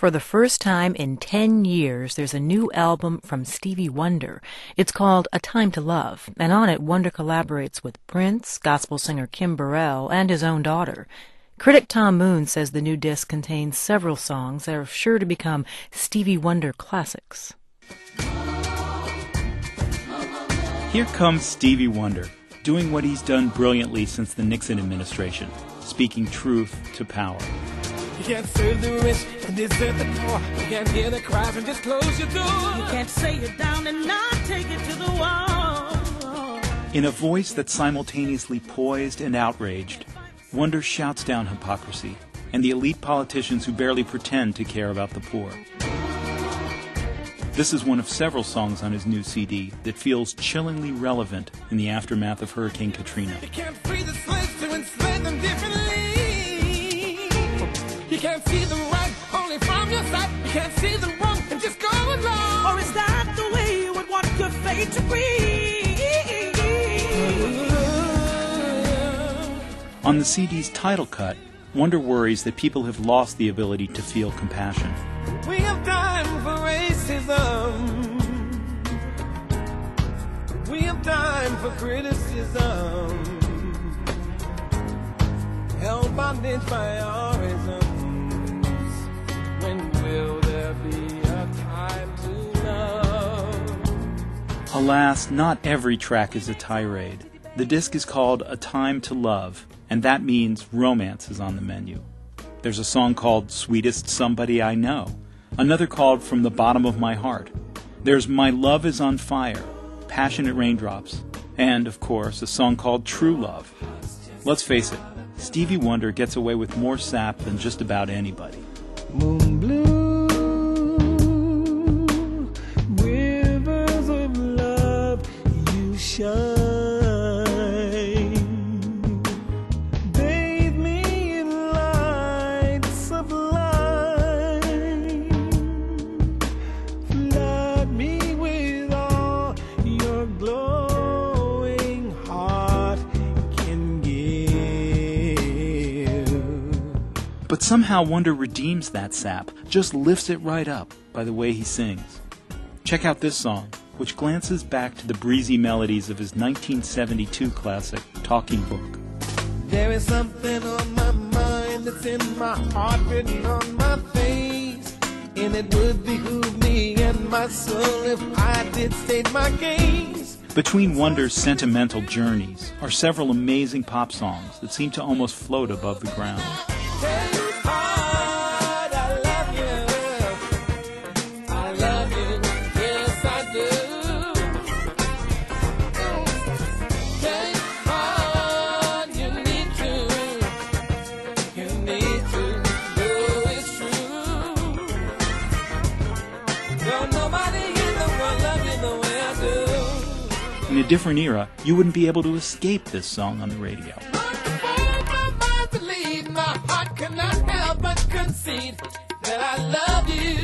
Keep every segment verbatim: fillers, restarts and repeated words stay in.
For the first time in ten years, there's a new album from Stevie Wonder. It's called A Time to Love, and on it, Wonder collaborates with Prince, gospel singer Kim Burrell, and his own daughter. Critic Tom Moon says the new disc contains several songs that are sure to become Stevie Wonder classics. Here comes Stevie Wonder, doing what he's done brilliantly since the Nixon administration, speaking truth to power. You can't serve the rich and desert the poor. You can't hear the cries and just close your door. You can't say it down and not take it to the wall. In a voice that's simultaneously poised and outraged, Wonder shouts down hypocrisy and the elite politicians who barely pretend to care about the poor. This is one of several songs on his new C D that feels chillingly relevant in the aftermath of Hurricane Katrina. You can't free the slaves to enslave them differently. You can't see the right only from your sight. You can't see the wrong and just go along. Or is that the way you would want your fate to be? On the C D's title cut, Wonder worries that people have lost the ability to feel compassion. We have time for racism. We have time for criticism. Held bondage by our isms. When will there be a time to love? Alas, not every track is a tirade. The disc is called A Time to Love, and that means romance is on the menu. There's a song called Sweetest Somebody I Know, another called From the Bottom of My Heart. There's My Love is on Fire, Passionate Raindrops, and, of course, a song called True Love. Let's face it, Stevie Wonder gets away with more sap than just about anybody. Moon blue, rivers of love, you shine. Bathe me in light sublime. Flood me with all your glowing heart can give. But somehow Wonder redeems that sap, just lifts it right up by the way he sings. Check out this song, which glances back to the breezy melodies of his nineteen seventy-two classic, Talking Book. There is something on my mind that's in my heart, written on my face, and it would behoove me and my soul if I did state my case. Between Wonder's sentimental journeys are several amazing pop songs that seem to almost float above the ground. In a different era, you wouldn't be able to escape this song on the radio. My heart cannot help but concede that I love you.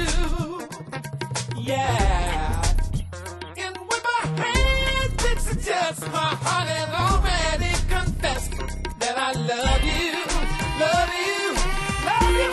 Yeah. And with my hands that suggest my heart has already confessed that I love you, love you, love you.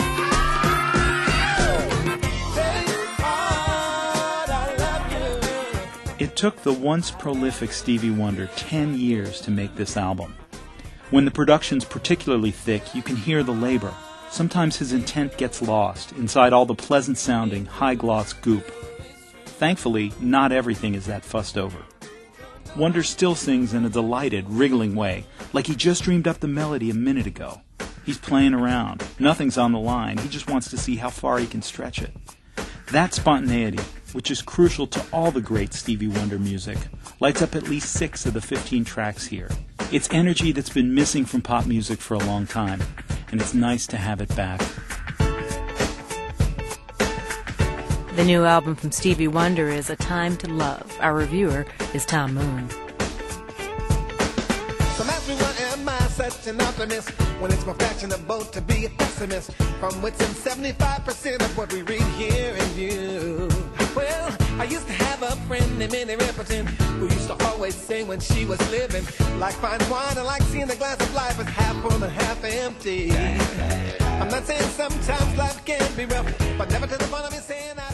Take heart, I love you. It took the once prolific Stevie Wonder ten years to make this album. When the production's particularly thick, you can hear the labor. Sometimes his intent gets lost inside all the pleasant-sounding, high-gloss goop. Thankfully, not everything is that fussed over. Wonder still sings in a delighted, wriggling way, like he just dreamed up the melody a minute ago. He's playing around. Nothing's on the line. He just wants to see how far he can stretch it. That spontaneity, which is crucial to all the great Stevie Wonder music, lights up at least six of the fifteen tracks here. It's energy that's been missing from pop music for a long time, and it's nice to have it back. The new album from Stevie Wonder is A Time to Love. Our reviewer is Tom Moon. So ask me, why am I such an optimist when it's more fashionable to be a pessimist? From what's in seventy-five percent of what we read, hear, and view. Well, I used to have a friend named Minnie Riperton who used to always say when she was living, like fine wine and like seeing the glass of life as half full and half empty. I'm not saying sometimes life can be rough, but never to the point of me saying I